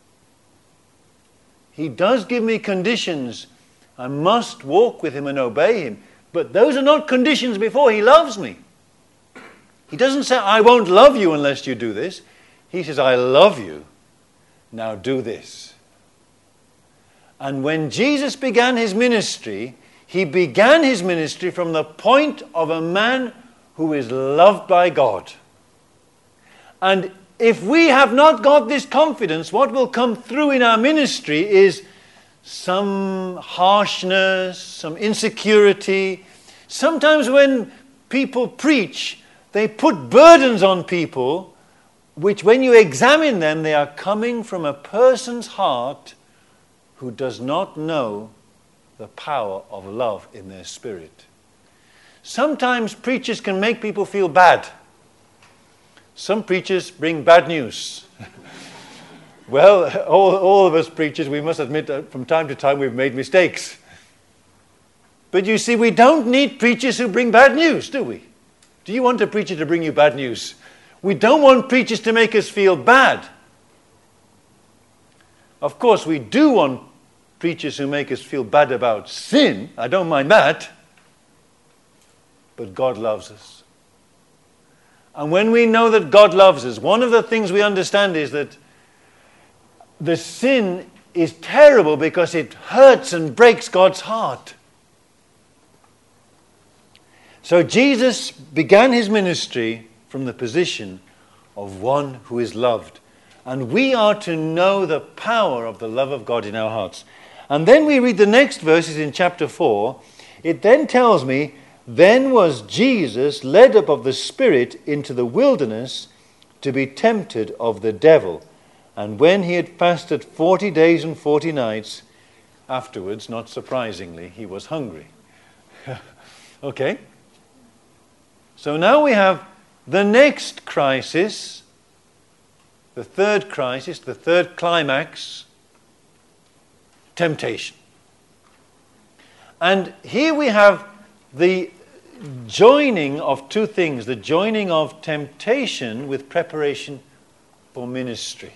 A: He does give me conditions. I must walk with him and obey him. But those are not conditions before he loves me. He doesn't say, I won't love you unless you do this. He says, I love you. Now do this. And when Jesus began his ministry, he began his ministry from the point of a man who is loved by God. And if we have not got this confidence, what will come through in our ministry is some harshness, some insecurity. Sometimes when people preach, they put burdens on people, which when you examine them, they are coming from a person's heart who does not know the power of love in their spirit. Sometimes preachers can make people feel bad. Some preachers bring bad news. Well, all of us preachers, we must admit that from time to time we've made mistakes. But you see, we don't need preachers who bring bad news, do we? Do you want a preacher to bring you bad news? We don't want preachers to make us feel bad. Of course, we do want preachers who make us feel bad about sin. I don't mind that. But God loves us. And when we know that God loves us, one of the things we understand is that the sin is terrible because it hurts and breaks God's heart. So Jesus began his ministry from the position of one who is loved. And we are to know the power of the love of God in our hearts. And then we read the next verses in chapter 4. It then tells me, then was Jesus led up of the Spirit into the wilderness to be tempted of the devil. And when he had fasted 40 days and 40 nights, afterwards, not surprisingly, he was hungry. Okay? So now we have the next crisis, the third climax, temptation. And here we have the joining of two things, the joining of temptation with preparation for ministry.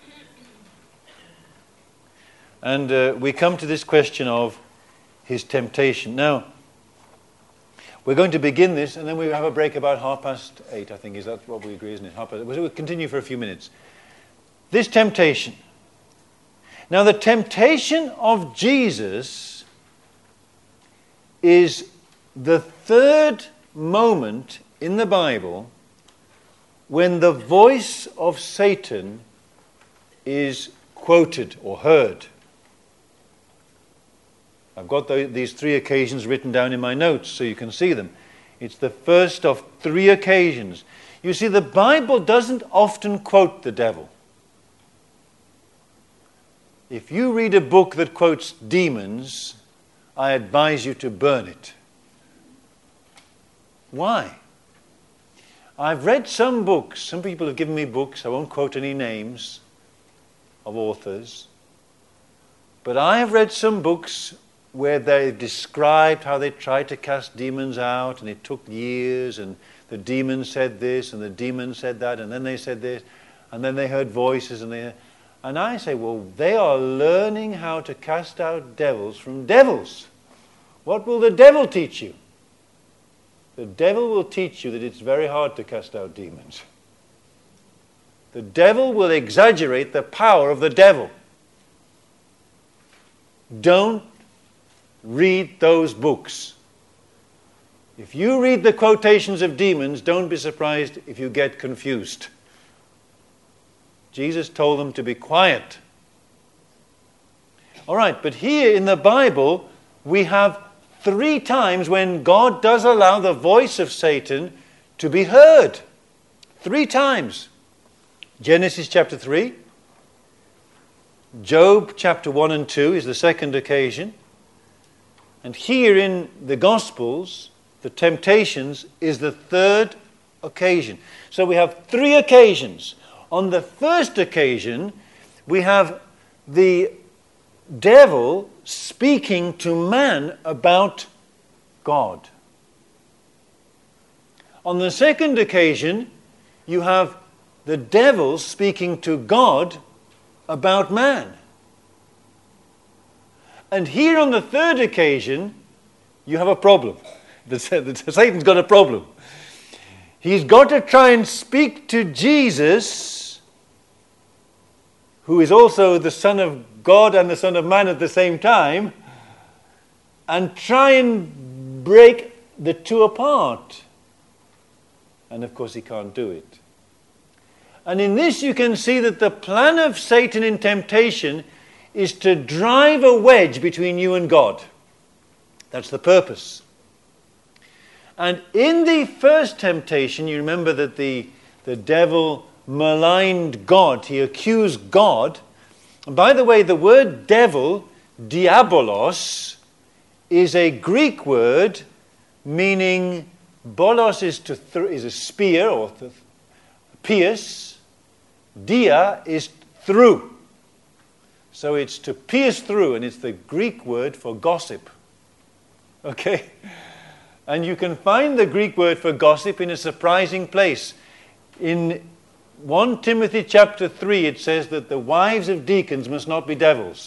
A: And we come to this question of his temptation. Now, we're going to begin this, and then we have a break about 8:30, I think. Is that what we agree, isn't it? We'll continue for a few minutes. This temptation. Now, the temptation of Jesus is the third moment in the Bible when the voice of Satan is quoted or heard. I've got these three occasions written down in my notes so you can see them. It's the first of three occasions. You see, the Bible doesn't often quote the devil. If you read a book that quotes demons, I advise you to burn it. Why? I've read some books. Some people have given me books. I won't quote any names of authors. But I have read some books where they described how they tried to cast demons out, and it took years, and the demon said this, and the demon said that, and then they said this, and then they heard voices, and I say, well, they are learning how to cast out devils from devils. What will the devil teach you? The devil will teach you that it's very hard to cast out demons. The devil will exaggerate the power of the devil. Don't read those books. If you read the quotations of demons, don't be surprised if you get confused. Jesus told them to be quiet. All right, but here in the Bible, we have 3 times when God does allow the voice of Satan to be heard. 3 times. Genesis chapter 3. Job chapter 1 and 2 is the second occasion. And here in the Gospels, the temptations is the third occasion. So we have 3 occasions. On the first occasion, we have the devil speaking to man about God. On the second occasion, you have the devil speaking to God about man. And here on the third occasion, you have a problem. Satan's got a problem. He's got to try and speak to Jesus, who is also the Son of God and the Son of Man at the same time, and try and break the two apart. And of course he can't do it. And in this you can see that the plan of Satan in temptation is to drive a wedge between you and God. That's the purpose. And in the first temptation, you remember that the devil maligned God. He accused God. And by the way, the word devil, diabolos, is a Greek word meaning bolos is a spear or pierce. Dia is through. So it's to pierce through, and it's the Greek word for gossip. Okay? And you can find the Greek word for gossip in a surprising place. In 1 Timothy chapter 3, it says that the wives of deacons must not be devils.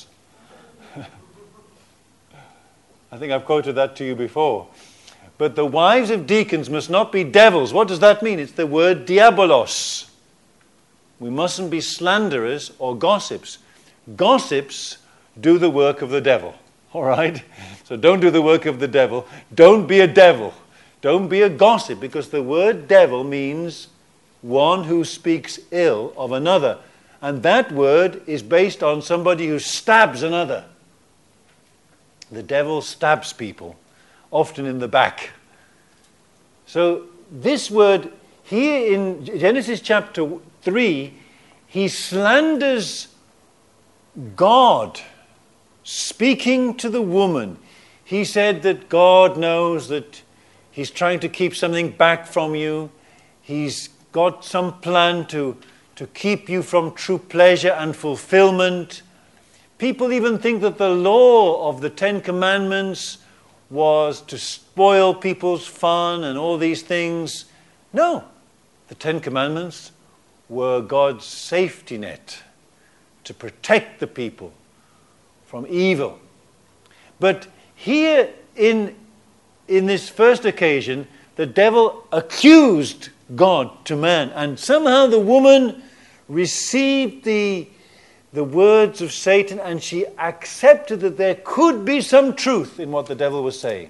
A: I think I've quoted that to you before. But the wives of deacons must not be devils. What does that mean? It's the word diabolos. We mustn't be slanderers or gossips. Gossips do the work of the devil. All right? So don't do the work of the devil. Don't be a devil. Don't be a gossip, because the word devil means one who speaks ill of another. And that word is based on somebody who stabs another. The devil stabs people, often in the back. So this word here in Genesis chapter 3, he slanders God, speaking to the woman. He said that God knows that he's trying to keep something back from you. He's got some plan to keep you from true pleasure and fulfillment. People even think that the law of the Ten Commandments was to spoil people's fun and all these things. No, the Ten Commandments were God's safety net to protect the people from evil. But here in this first occasion, the devil accused God to man, and somehow the woman received the words of Satan, and she accepted that there could be some truth in what the devil was saying.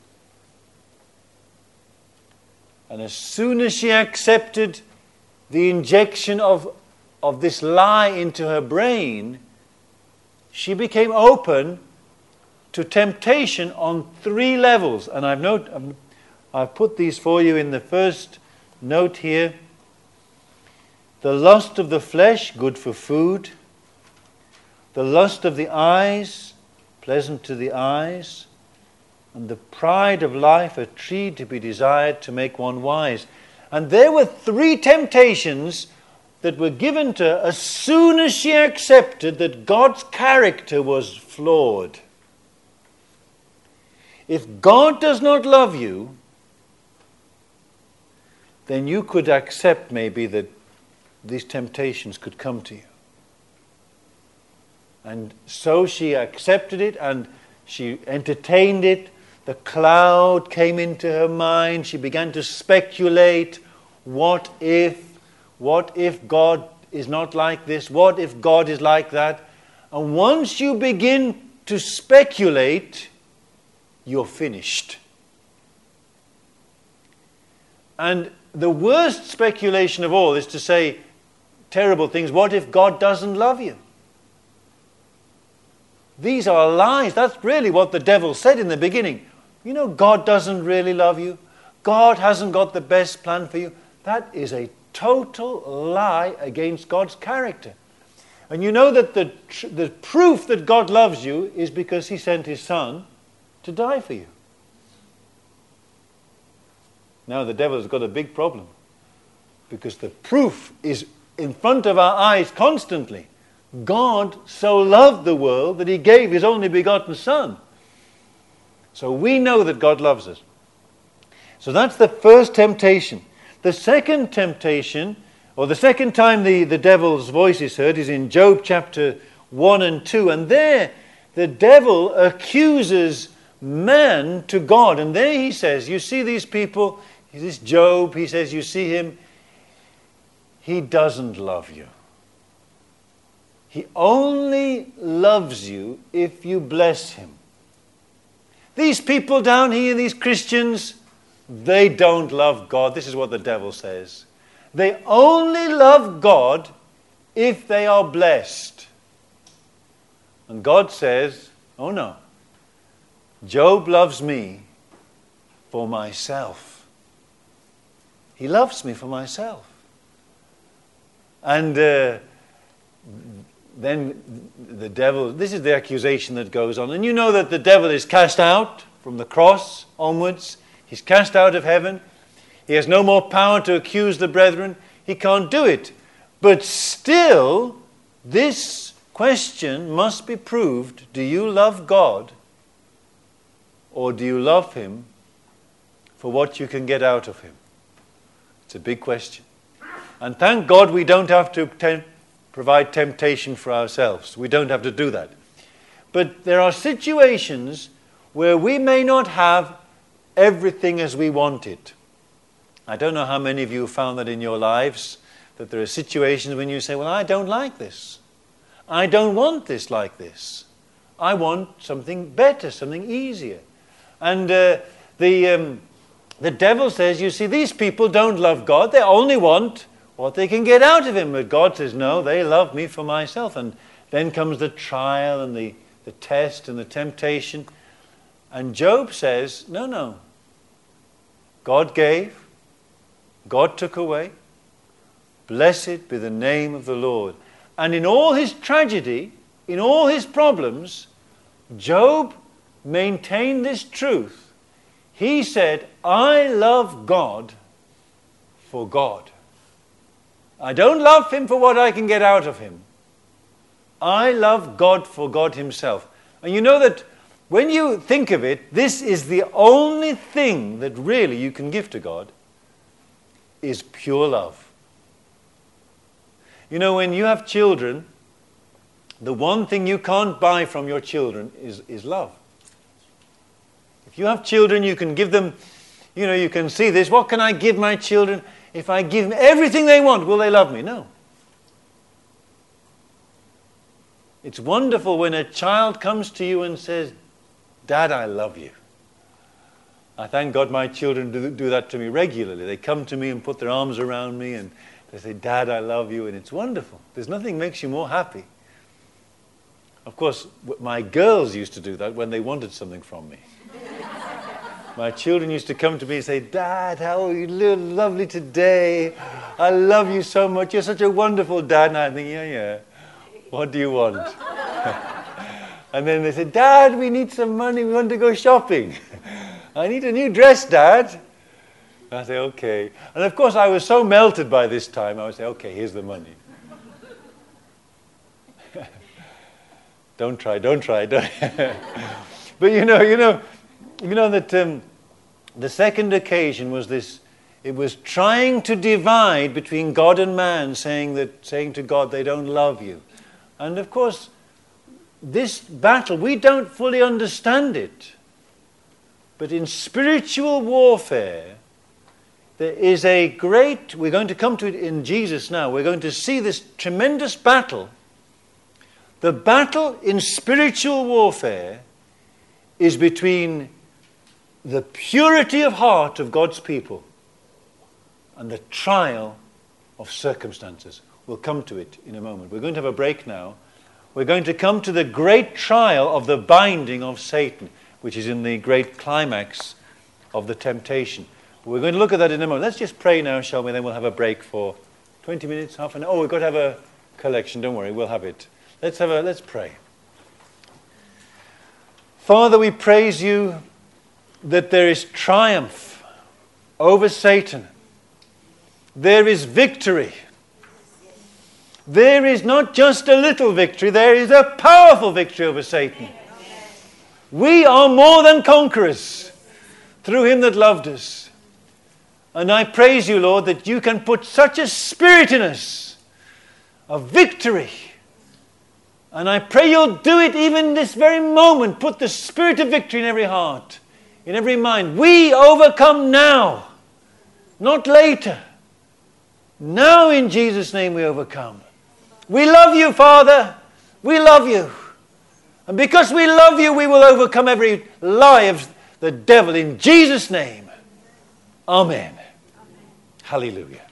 A: And as soon as she accepted the injection of this lie into her brain, she became open to temptation on 3 levels. And I've put these for you in the first note here. The lust of the flesh, good for food. The lust of the eyes, pleasant to the eyes. And the pride of life, a tree to be desired to make one wise. And there were 3 temptations that were given to her as soon as she accepted that God's character was flawed. If God does not love you, then you could accept maybe that these temptations could come to you. And so she accepted it and she entertained it. The cloud came into her mind. She began to speculate. What if God is not like this? What if God is like that? And once you begin to speculate, you're finished. And the worst speculation of all is to say terrible things. What if God doesn't love you? These are lies. That's really what the devil said in the beginning. You know, God doesn't really love you. God hasn't got the best plan for you. That is a total lie against God's character. And you know that the proof that God loves you is because he sent his son to die for you. Now the devil has got a big problem, because the proof is in front of our eyes constantly. God so loved the world that he gave his only begotten son. So we know that God loves us. So that's the first temptation. The second temptation, or the second time the devil's voice is heard, is in Job chapter 1 and 2. And there the devil accuses man to God. And there he says, you see these people, this Job, he says, you see him, he doesn't love you. He only loves you if you bless him. These people down here, these Christians, they don't love God. This is what the devil says. They only love God if they are blessed. And God says, oh no, Job loves me for myself. He loves me for myself. And then the devil, this is the accusation that goes on. And you know that the devil is cast out from the cross onwards. He's cast out of heaven. He has no more power to accuse the brethren. He can't do it. But still, this question must be proved. Do you love God? Or do you love him for what you can get out of him? It's a big question. And thank God we don't have to provide temptation for ourselves. We don't have to do that. But there are situations where we may not have everything as we want it. I don't know how many of you have found that in your lives, that there are situations when you say, well, I don't like this. I don't want this like this. I want something better, something easier. And the devil says, you see, these people don't love God. They only want what they can get out of him. But God says, no, they love me for myself. And then comes the trial and the test and the temptation. And Job says, no. God gave, God took away. Blessed be the name of the Lord. And in all his tragedy, in all his problems, Job maintained this truth. He said, I love God for God. I don't love him for what I can get out of him. I love God for God himself. And you know that when you think of it, this is the only thing that really you can give to God, is pure love. You know, when you have children, the one thing you can't buy from your children is love. If you have children, you can give them, you know, you can see this. What can I give my children? If I give them everything they want, will they love me? No. It's wonderful when a child comes to you and says, Dad, I love you. I thank God my children do that to me regularly. They come to me and put their arms around me and they say, Dad, I love you. And it's wonderful. There's nothing makes you more happy. Of course, my girls used to do that when they wanted something from me. My children used to come to me and say, Dad, how are you lovely today? I love you so much. You're such a wonderful dad. And I think, yeah. What do you want? And then they said, Dad, we need some money. We want to go shopping. I need a new dress, Dad. I say, okay. And of course, I was so melted by this time. I would say, okay, here's the money. Don't try. But you know that the second occasion was this. It was trying to divide between God and man, saying to God, they don't love you. And of course, this battle, we don't fully understand it. But in spiritual warfare, there is a great, we're going to come to it in Jesus now, we're going to see this tremendous battle. The battle in spiritual warfare is between the purity of heart of God's people and the trial of circumstances. We'll come to it in a moment. We're going to have a break now. We're going to come to the great trial of the binding of Satan, which is in the great climax of the temptation. We're going to look at that in a moment. Let's just pray now, shall we? Then we'll have a break for 20 minutes, half an hour. Oh, we've got to have a collection. Don't worry, we'll have it. Let's pray. Father, we praise you that there is triumph over Satan. There is victory. There is not just a little victory, there is a powerful victory over Satan. We are more than conquerors through him that loved us. And I praise you, Lord, that you can put such a spirit in us of victory. And I pray you'll do it even this very moment. Put the spirit of victory in every heart, in every mind. We overcome now, not later. Now in Jesus' name we overcome. We love you, Father. We love you. And because we love you, we will overcome every lie of the devil in Jesus' name. Amen. Hallelujah.